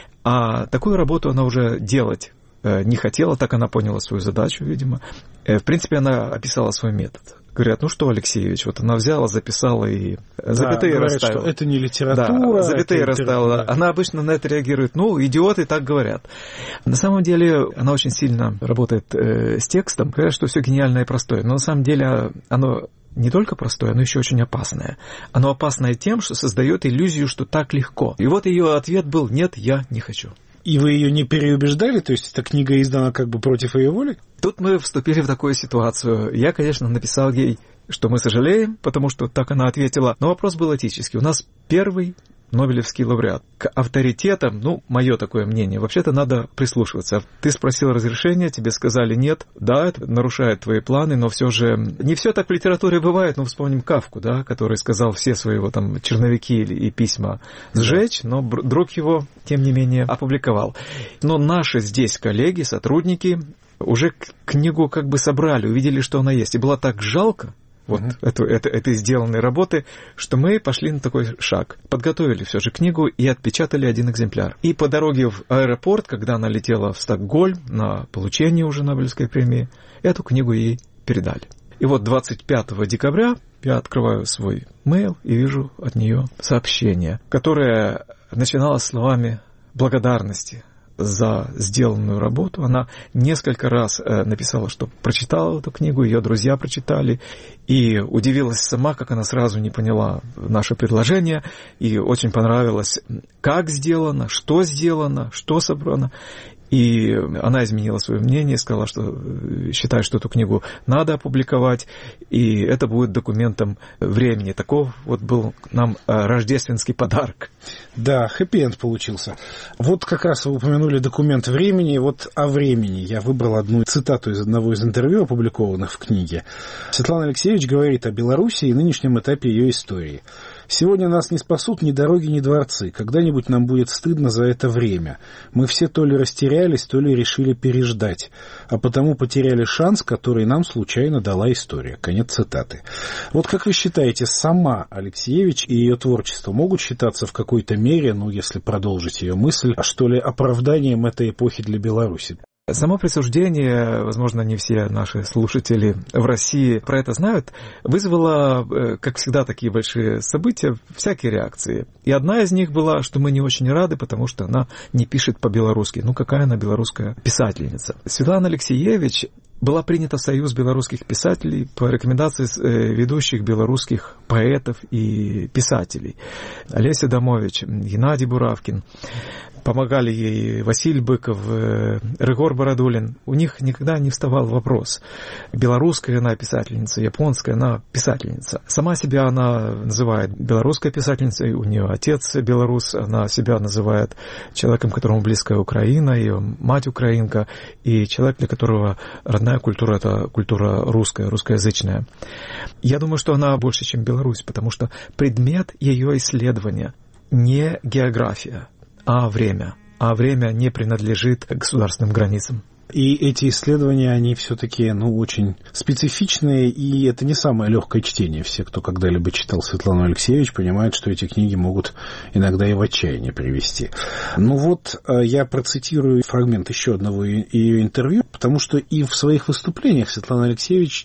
А такую работу она уже делать не хотела, так она поняла свою задачу, видимо. В принципе, она описала свой метод. Говорят, ну что, Алексеевич, вот она взяла, записала и запятые говорят, расставила. Что это не литература. Да, запятые расставила. Она обычно на это реагирует, ну, идиоты так говорят. На самом деле, она очень сильно работает с текстом. Говорят, что все гениальное и простое. Но на самом деле, оно не только простое, оно еще очень опасное. Оно опасное тем, что создает иллюзию, что так легко. И вот ее ответ был: нет, я не хочу. И вы ее не переубеждали? То есть эта книга издана как бы против ее воли? Тут мы вступили в такую ситуацию. Я, конечно, написал ей, что мы сожалеем, потому что так она ответила. Но вопрос был этический. У нас первый Нобелевский лауреат. К авторитетам, ну, мое такое мнение, вообще-то надо прислушиваться. Ты спросил разрешения, тебе сказали нет. Да, это нарушает твои планы, но все же не все так в литературе бывает. Ну, вспомним Кафку, да, который сказал все свои его там черновики и письма сжечь, но друг его, тем не менее, опубликовал. Но наши здесь коллеги, сотрудники уже книгу как бы собрали, увидели, что она есть. И было так жалко вот этой сделанной работы, что мы пошли на такой шаг. Подготовили все же книгу и отпечатали 1 экземпляр. И по дороге в аэропорт, когда она летела в Стокгольм на получение уже Нобелевской премии, эту книгу ей передали. И вот 25 декабря я открываю свой мейл и вижу от нее сообщение, которое начиналось словами благодарности за сделанную работу. Она несколько раз написала, что прочитала эту книгу, ее друзья прочитали, и удивилась сама, как она сразу не поняла наше предложение, и очень понравилось, как сделано, что собрано. И она изменила свое мнение, сказала, что считает, что эту книгу надо опубликовать, и это будет документом времени. Таков вот был нам рождественский подарок. Да, хэппи-энд получился. Вот как раз вы упомянули документ времени. Вот о времени я выбрал одну цитату из одного из интервью, опубликованных в книге. Светлана Алексеевич говорит о Беларуси и нынешнем этапе ее истории. «Сегодня нас не спасут ни дороги, ни дворцы. Когда-нибудь нам будет стыдно за это время. Мы все то ли растерялись, то ли решили переждать, а потому потеряли шанс, который нам случайно дала история». Конец цитаты. Вот как вы считаете, сама Алексеевич и ее творчество могут считаться в какой-то мере, ну, если продолжить ее мысль, что ли, оправданием этой эпохи для Беларуси? Само присуждение, возможно, не все наши слушатели в России про это знают, вызвало, как всегда, такие большие события, всякие реакции. И одна из них была, что мы не очень рады, потому что она не пишет по-белорусски. Ну, какая она белорусская писательница? Светлана Алексеевич была принята в Союз белорусских писателей по рекомендации ведущих белорусских поэтов и писателей. Олеся Домович, Геннадий Буравкин. Помогали ей Василий Быков, Рыгор Бородулин. У них никогда не вставал вопрос, белорусская она писательница, японская она писательница. Сама себя она называет белорусской писательницей, у нее отец белорус, она себя называет человеком, которому близкая Украина, ее мать украинка, и человек, для которого родная культура – это культура русская, русскоязычная. Я думаю, что она больше, чем Беларусь, потому что предмет ее исследования не география, а время. А время не принадлежит государственным границам. И эти исследования, они все-таки, очень специфичные, и это не самое легкое чтение. Все, кто когда-либо читал Светлану Алексеевич, понимают, что эти книги могут иногда и в отчаяние привести. Я процитирую фрагмент еще одного ее интервью, потому что и в своих выступлениях Светлана Алексеевич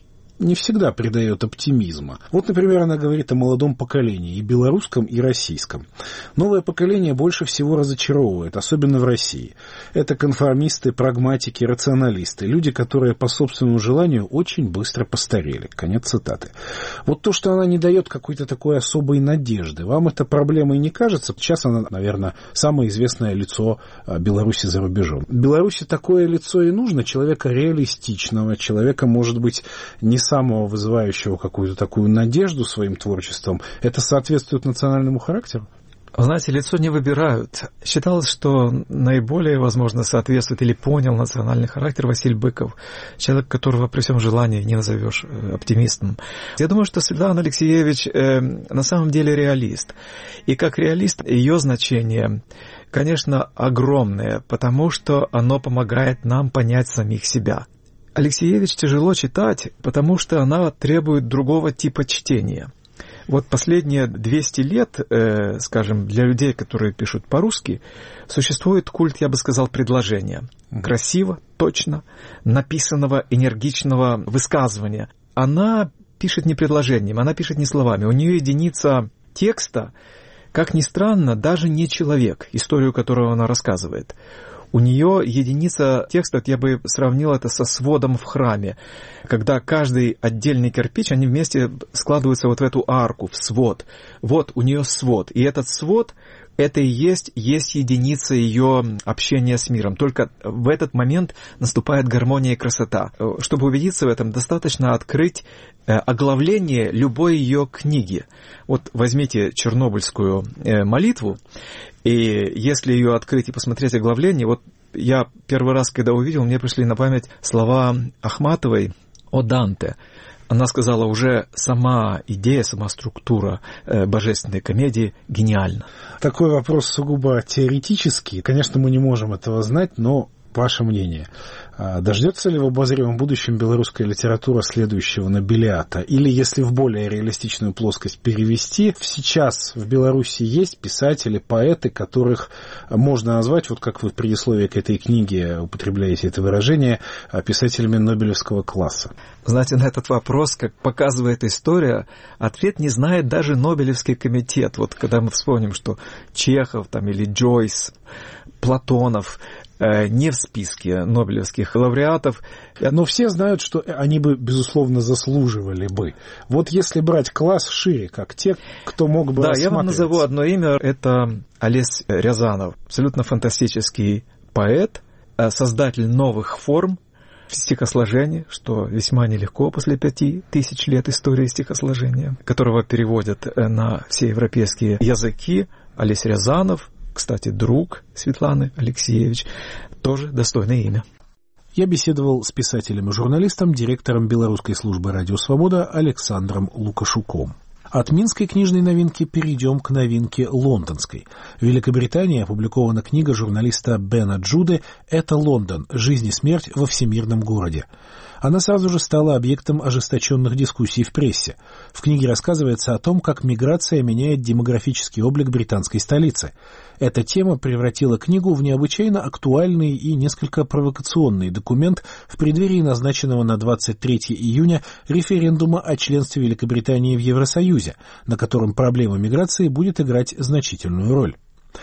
не всегда придает оптимизма. Вот, например, она говорит о молодом поколении, и белорусском, и российском. Новое поколение больше всего разочаровывает, особенно в России. Это конформисты, прагматики, рационалисты, люди, которые по собственному желанию очень быстро постарели. Конец цитаты. Вот то, что она не дает какой-то такой особой надежды, вам это проблемой не кажется? Сейчас она, наверное, самое известное лицо Беларуси за рубежом. Беларуси такое лицо и нужно, человека реалистичного, человека, может быть, не самого вызывающего какую-то такую надежду своим творчеством. Это соответствует национальному характеру? Знаете, лицо не выбирают. Считалось, что наиболее, возможно, соответствует или понял национальный характер Василий Быков, человек, которого при всем желании не назовешь оптимистом. Я думаю, что Светлана Алексеевич на самом деле реалист. И как реалист ее значение, конечно, огромное, потому что оно помогает нам понять самих себя. Алексеевич тяжело читать, потому что она требует другого типа чтения. Вот последние 200 лет, скажем, для людей, которые пишут по-русски, существует культ, я бы сказал, предложения. Красиво, точно, написанного, энергичного высказывания. Она пишет не предложением, она пишет не словами. У нее единица текста, как ни странно, даже не человек, историю которого она рассказывает. У нее единица текста, я бы сравнил это со сводом в храме, когда каждый отдельный кирпич, они вместе складываются вот в эту арку, в свод. Вот у нее свод, и этот свод, это и есть единица ее общения с миром. Только в этот момент наступает гармония и красота. Чтобы убедиться в этом, достаточно открыть оглавление любой ее книги. Вот возьмите чернобыльскую молитву, и если ее открыть и посмотреть оглавление, вот я первый раз, когда увидел, мне пришли на память слова Ахматовой о Данте. Она сказала, уже сама идея, сама структура божественной комедии гениальна. Такой вопрос сугубо теоретический. Конечно, мы не можем этого знать, но ваше мнение. Дождется ли в обозримом будущем белорусская литература следующего Нобелиата? Или, если в более реалистичную плоскость перевести, сейчас в Беларуси есть писатели, поэты, которых можно назвать, вот как вы в предисловии к этой книге употребляете это выражение, писателями нобелевского класса? Знаете, на этот вопрос, как показывает история, ответ не знает даже Нобелевский комитет. Вот когда мы вспомним, что Чехов там, или Джойс, Платонов не в списке нобелевских лауреатов. Но все знают, что они бы, безусловно, заслуживали бы. Вот если брать класс шире, как те, кто мог бы рассматриваться. Да, я вам назову одно имя. Это Олесь Рязанов. Абсолютно фантастический поэт, создатель новых форм в стихосложении, что весьма нелегко после 5000 лет истории стихосложения, которого переводят на все европейские языки. Олесь Рязанов, кстати, друг Светланы Алексеевич, тоже достойное имя. Я беседовал с писателем и журналистом, директором белорусской службы «Радио Свобода» Александром Лукашуком. От минской книжной новинки перейдем к новинке лондонской. В Великобритании опубликована книга журналиста Бена Джуды «Это Лондон. Жизнь и смерть во всемирном городе». Она сразу же стала объектом ожесточенных дискуссий в прессе. В книге рассказывается о том, как миграция меняет демографический облик британской столицы. Эта тема превратила книгу в необычайно актуальный и несколько провокационный документ в преддверии назначенного на 23 июня референдума о членстве Великобритании в Евросоюзе, на котором проблема миграции будет играть значительную роль.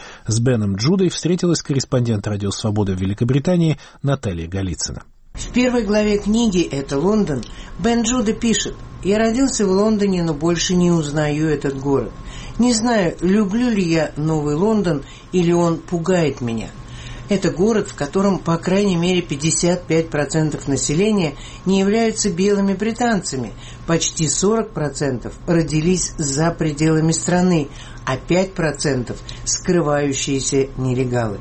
С Беном Джудой встретилась корреспондент «Радио Свобода» в Великобритании Наталья Голицына. В первой главе книги «Это Лондон» Бен Джуда пишет: «Я родился в Лондоне, но больше не узнаю этот город. Не знаю, люблю ли я Новый Лондон или он пугает меня. Это город, в котором, по крайней мере, 55% населения не являются белыми британцами, почти 40% родились за пределами страны, а 5% скрывающиеся нелегалы.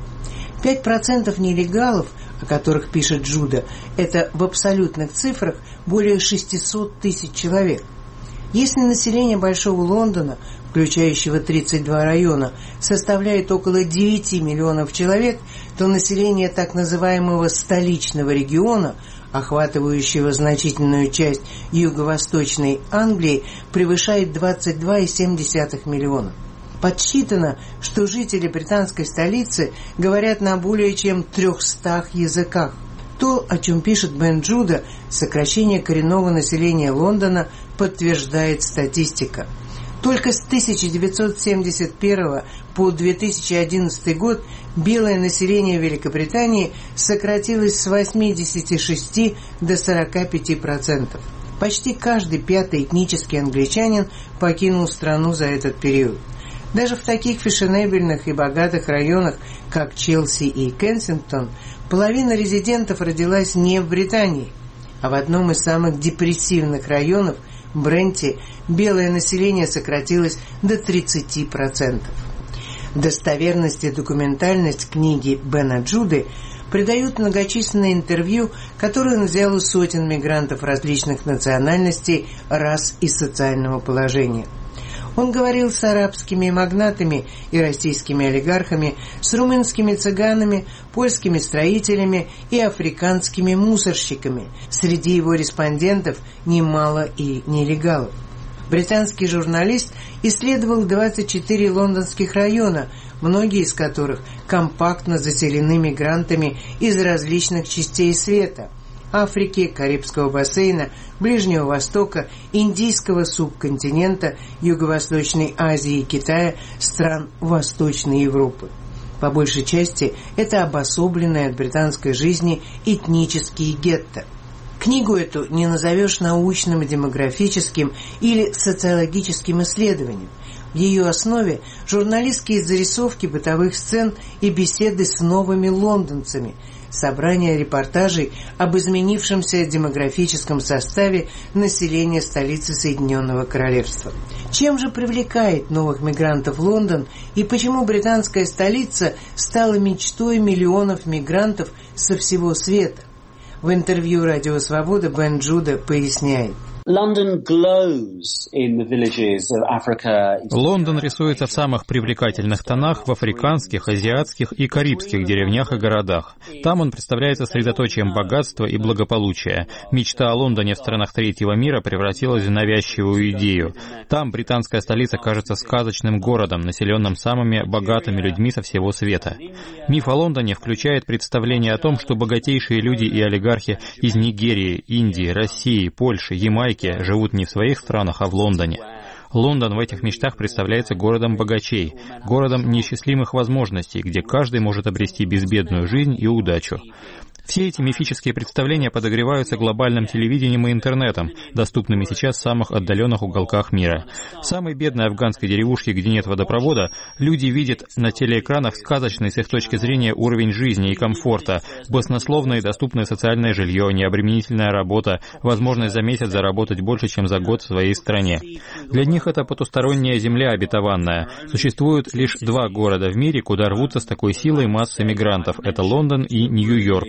5% нелегалов, о которых пишет Джуда, это в абсолютных цифрах более 600 тысяч человек. Если население Большого Лондона, включающего 32 района, составляет около 9 миллионов человек, то население так называемого столичного региона, охватывающего значительную часть юго-восточной Англии, превышает 22,7 миллиона. Подсчитано, что жители британской столицы говорят на более чем 300 языках. То, о чем пишет Бен Джуда, сокращение коренного населения Лондона подтверждает статистика. Только с 1971 по 2011 год белое население Великобритании сократилось с 86 до 45%. Почти каждый пятый этнический англичанин покинул страну за этот период. Даже в таких фешенебельных и богатых районах, как Челси и Кенсингтон, половина резидентов родилась не в Британии, а в одном из самых депрессивных районов, Бренте, белое население сократилось до 30%. Достоверность и документальность книги Бена Джуды придают многочисленные интервью, которые он взял у сотен мигрантов различных национальностей, рас и социального положения. Он говорил с арабскими магнатами и российскими олигархами, с румынскими цыганами, польскими строителями и африканскими мусорщиками. Среди его респондентов немало и нелегалов. Британский журналист исследовал 24 лондонских района, многие из которых компактно заселены мигрантами из различных частей света – Африки, Карибского бассейна, Ближнего Востока, Индийского субконтинента, Юго-Восточной Азии и Китая, стран Восточной Европы. По большей части это обособленные от британской жизни этнические гетто. Книгу эту не назовешь научным, демографическим или социологическим исследованием. В ее основе журналистские зарисовки бытовых сцен и беседы с новыми лондонцами, собрание репортажей об изменившемся демографическом составе населения столицы Соединенного Королевства. Чем же привлекает новых мигрантов Лондон и почему британская столица стала мечтой миллионов мигрантов со всего света? В интервью «Радио Свобода» Бен Джуда поясняет. Лондон рисуется в самых привлекательных тонах в африканских, азиатских и карибских деревнях и городах. Там он представляется средоточием богатства и благополучия. Мечта о Лондоне в странах третьего мира превратилась в навязчивую идею. Там британская столица кажется сказочным городом, населенным самыми богатыми людьми со всего света. Миф о Лондоне включает представление о том, что богатейшие люди и олигархи из Нигерии, Индии, России, Польши, Ямайки живут не в своих странах, а в Лондоне. Лондон в этих мечтах представляется городом богачей, городом неисчислимых возможностей, где каждый может обрести безбедную жизнь и удачу. Все эти мифические представления подогреваются глобальным телевидением и интернетом, доступными сейчас в самых отдаленных уголках мира. В самой бедной афганской деревушке, где нет водопровода, люди видят на телеэкранах сказочный с их точки зрения уровень жизни и комфорта, баснословное и доступное социальное жилье, необременительная работа, возможность за месяц заработать больше, чем за год в своей стране. Для них это потусторонняя земля обетованная. Существует лишь два города в мире, куда рвутся с такой силой массы мигрантов. Это Лондон и Нью-Йорк.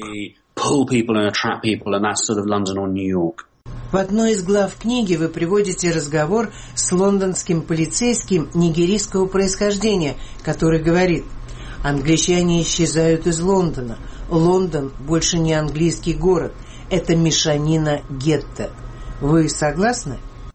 В одной из глав книги вы приводите разговор с лондонским полицейским нигерийского происхождения, который говорит: «Англичане исчезают из Лондона. Лондон больше не английский город. Это мешанина гетто». Вы согласны?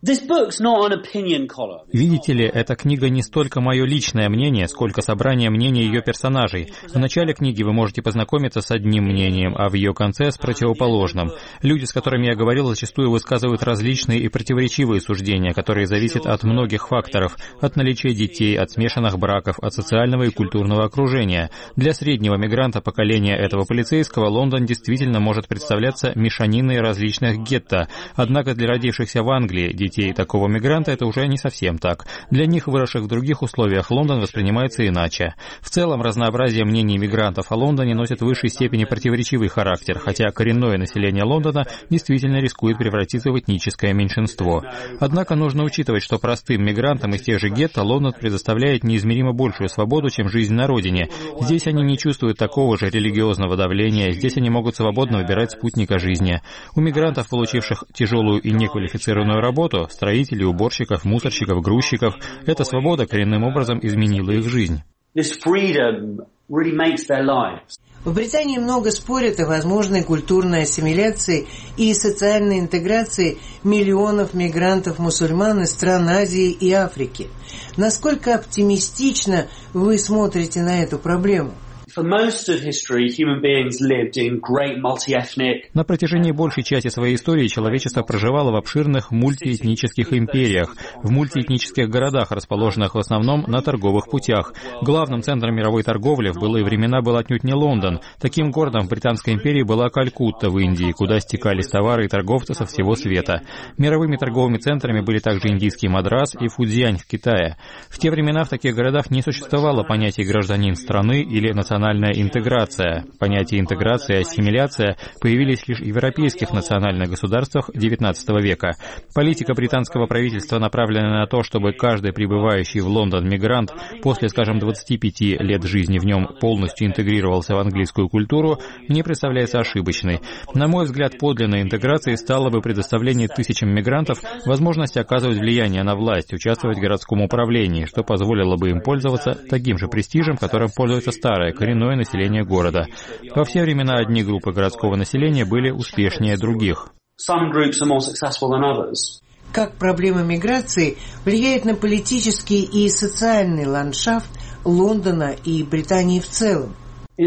Видите ли, эта книга не столько мое личное мнение, сколько собрание мнений ее персонажей. В начале книги вы можете познакомиться с одним мнением, а в ее конце с противоположным. Люди, с которыми я говорил, зачастую высказывают различные и противоречивые суждения, которые зависят от многих факторов, от наличия детей, от смешанных браков, от социального и культурного окружения. Для среднего мигранта поколения этого полицейского Лондон действительно может представляться мешаниной различных гетто, однако для родившихся в Англии детей такого мигранта это уже не совсем так. Для них, выросших в других условиях, Лондон воспринимается иначе. В целом, разнообразие мнений мигрантов о Лондоне носит в высшей степени противоречивый характер, хотя коренное население Лондона действительно рискует превратиться в этническое меньшинство. Однако нужно учитывать, что простым мигрантам из тех же гетто Лондон предоставляет неизмеримо большую свободу, чем жизнь на родине. Здесь они не чувствуют такого же религиозного давления, здесь они могут свободно выбирать спутника жизни. У мигрантов, получивших тяжелую и неквалифицированную работу, строителей, уборщиков, мусорщиков, грузчиков, эта свобода коренным образом изменила их жизнь. В Британии много спорят о возможной культурной ассимиляции и социальной интеграции миллионов мигрантов-мусульман из стран Азии и Африки. Насколько оптимистично вы смотрите на эту проблему? На протяжении большей части своей истории человечество проживало в обширных мультиэтнических империях, в мультиэтнических городах, расположенных в основном на торговых путях. Главным центром мировой торговли в былые времена был отнюдь не Лондон. Таким городом в Британской империи была Калькутта в Индии, куда стекались товары и торговцы со всего света. Мировыми торговыми центрами были также индийский Мадрас и Фудзянь в Китае. В те времена в таких городах не существовало понятия гражданин страны или национальная интеграция. Понятия интеграция и ассимиляция появились лишь в европейских национальных государствах XIX века. Политика британского правительства направлена на то, чтобы каждый прибывающий в Лондон мигрант после, скажем, 25 лет жизни в нем полностью интегрировался в английскую культуру, мне представляется ошибочной. На мой взгляд, подлинной интеграцией стало бы предоставление тысячам мигрантов возможности оказывать влияние на власть, участвовать в городском управлении, что позволило бы им пользоваться таким же престижем, которым пользуется старое, коренное население города. Во все времена одни группы городского населения были успешнее других. Как проблема миграции влияет на политический и социальный ландшафт Лондона и Британии в целом? У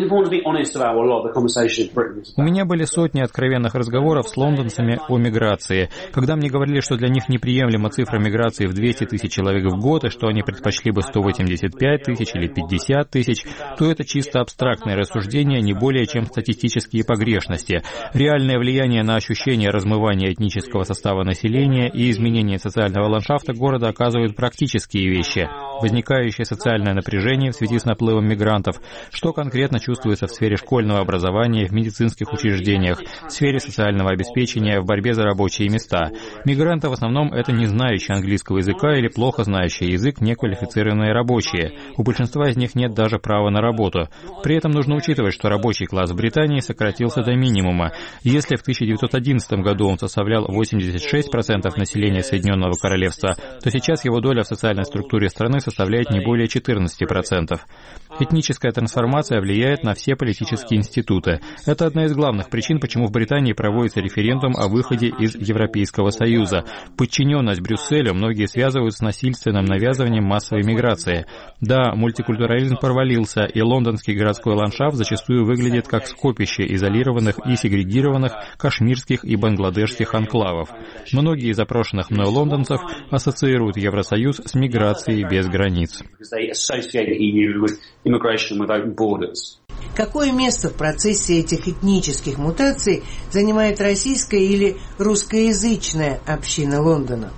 меня были сотни откровенных разговоров с лондонцами о миграции. Когда мне говорили, что для них неприемлема цифра миграции в 200 тысяч человек в год, и что они предпочли бы 185 тысяч или 50 тысяч, то это чисто абстрактное рассуждение, не более чем статистические погрешности. Реальное влияние на ощущение размывания этнического состава населения и изменение социального ландшафта города оказывают практические вещи. Возникающее социальное напряжение в связи с наплывом мигрантов, что конкретно чувствуется в сфере школьного образования, в медицинских учреждениях, в сфере социального обеспечения, в борьбе за рабочие места. Мигранты в основном это не знающие английского языка или плохо знающие язык неквалифицированные рабочие. У большинства из них нет даже права на работу. При этом нужно учитывать, что рабочий класс в Британии сократился до минимума. Если в 1911 году он составлял 86% населения Соединенного Королевства, то сейчас его доля в социальной структуре страны составляет не более 14%. Этническая трансформация влияет на все политические институты. Это одна из главных причин, почему в Британии проводится референдум о выходе из Европейского Союза. Подчиненность Брюсселю многие связывают с насильственным навязыванием массовой миграции. Да, мультикультурализм провалился, и лондонский городской ландшафт зачастую выглядит как скопище изолированных и сегрегированных кашмирских и бангладешских анклавов. Многие из опрошенных мной лондонцев ассоциируют Евросоюз с миграцией без границ. Какое место в процессе этих этнических мутаций занимает российская или русскоязычная община Лондона?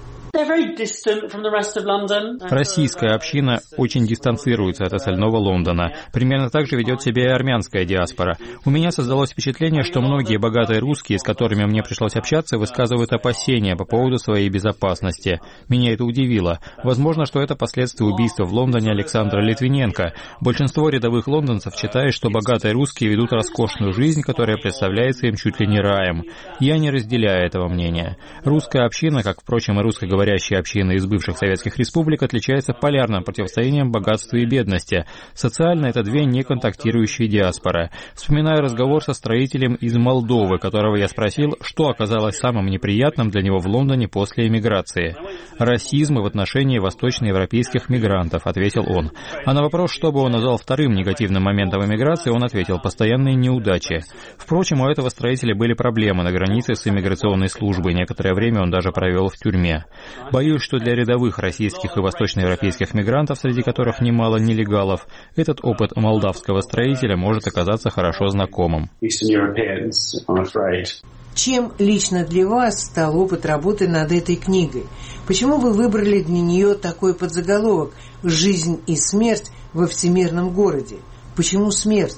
Российская община очень дистанцируется от остального Лондона. Примерно так же ведет себя и армянская диаспора. У меня создалось впечатление, что многие богатые русские, с которыми мне пришлось общаться, высказывают опасения по поводу своей безопасности. Меня это удивило. Возможно, что это последствия убийства в Лондоне Александра Литвиненко. Большинство рядовых лондонцев считает, что богатые русские ведут роскошную жизнь, которая представляется им чуть ли не раем. Я не разделяю этого мнения. Русская община, как, впрочем, и русскоговорящая община из бывших советских республик, отличается полярным противостоянием богатства и бедности. Социально это две неконтактирующие диаспоры. Вспоминаю разговор со строителем из Молдовы, которого я спросил, что оказалось самым неприятным для него в Лондоне после эмиграции. «Расизм в отношении восточноевропейских мигрантов», — ответил он. А на вопрос, что бы он назвал вторым негативным моментом эмиграции, он ответил: «Постоянные неудачи». Впрочем, у этого строителя были проблемы на границе с иммиграционной службой. Некоторое время он даже провел в тюрьме. Боюсь, что для рядовых российских и восточноевропейских мигрантов, среди которых немало нелегалов, этот опыт молдавского строителя может оказаться хорошо знакомым. Чем лично для вас стал опыт работы над этой книгой? Почему вы выбрали для нее такой подзаголовок «Жизнь и смерть во всемирном городе»? Почему смерть?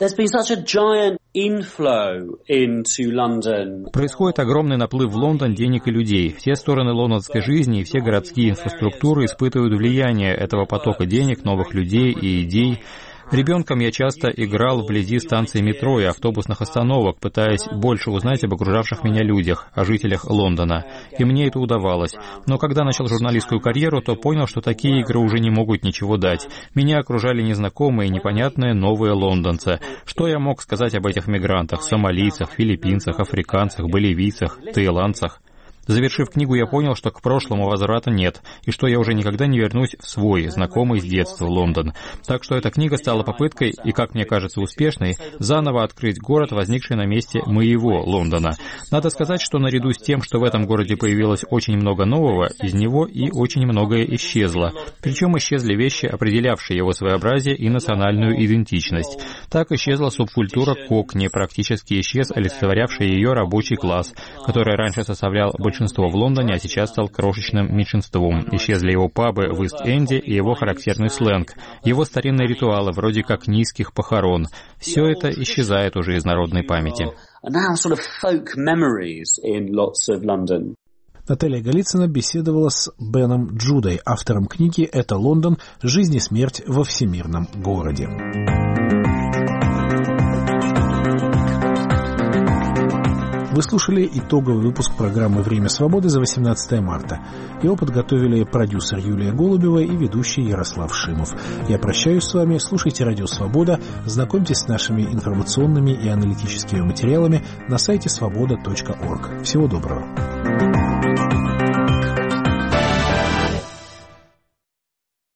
Происходит огромный наплыв в Лондон денег и людей. Все стороны лондонской жизни и все городские инфраструктуры испытывают влияние этого потока денег, новых людей и идей. Ребенком я часто играл вблизи станций метро и автобусных остановок, пытаясь больше узнать об окружавших меня людях, о жителях Лондона. И мне это удавалось. Но когда начал журналистскую карьеру, то понял, что такие игры уже не могут ничего дать. Меня окружали незнакомые, непонятные новые лондонцы. Что я мог сказать об этих мигрантах, сомалийцах, филиппинцах, африканцах, боливийцах, таиландцах? Завершив книгу, я понял, что к прошлому возврата нет, и что я уже никогда не вернусь в свой, знакомый с детства Лондон. Так что эта книга стала попыткой, и, как мне кажется, успешной, заново открыть город, возникший на месте моего Лондона. Надо сказать, что наряду с тем, что в этом городе появилось очень много нового, из него и очень многое исчезло. Причем исчезли вещи, определявшие его своеобразие и национальную идентичность. Так исчезла субкультура кокни, практически исчез олицетворявший ее рабочий класс, который раньше составлял большинство в Лондоне, а сейчас стал крошечным меньшинством. Исчезли его пабы в Ист-Энде и его характерный сленг, его старинные ритуалы, вроде как низких похорон. Все это исчезает уже из народной памяти. Наталья Голицына беседовала с Беном Джудой, автором книги «Это Лондон. Жизнь и смерть во всемирном городе». Вы слушали итоговый выпуск программы «Время свободы» за 18 марта. Его подготовили продюсер Юлия Голубева и ведущий Ярослав Шимов. Я прощаюсь с вами. Слушайте «Радио Свобода», знакомьтесь с нашими информационными и аналитическими материалами на сайте svoboda.org. Всего доброго.